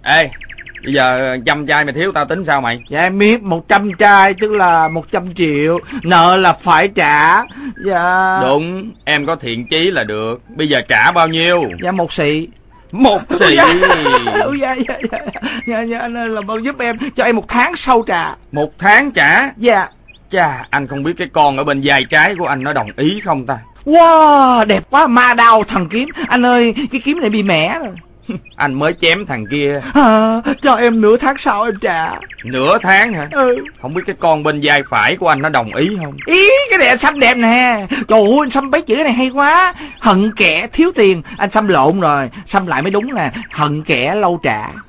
Ê, bây giờ 100 chai mày thiếu tao tính sao mày? Dạ em biết, 100 chai tức là 100 triệu. Nợ là phải trả. Dạ. Đúng, em có thiện chí là được. Bây giờ trả bao nhiêu? Dạ 1 xị. 1 xị. Dạ, anh ơi, làm ơn giúp em, cho em 1 tháng sau trả. 1 tháng trả? Dạ. Chà, anh không biết cái con ở bên vai trái của anh nó đồng ý không ta? Wow, đẹp quá, ma đao thần kiếm. Anh ơi, cái kiếm này bị mẻ rồi. Anh mới chém thằng kia. Cho em nửa tháng sau em trả. Nửa tháng hả? Ừ. Không biết cái con bên vai phải của anh nó đồng ý không? Ý, cái này anh xăm đẹp nè. Trời ơi, anh xăm mấy chữ này hay quá. Hận kẻ thiếu tiền. Anh xăm lộn rồi, xăm lại mới đúng nè. Hận kẻ lâu trả.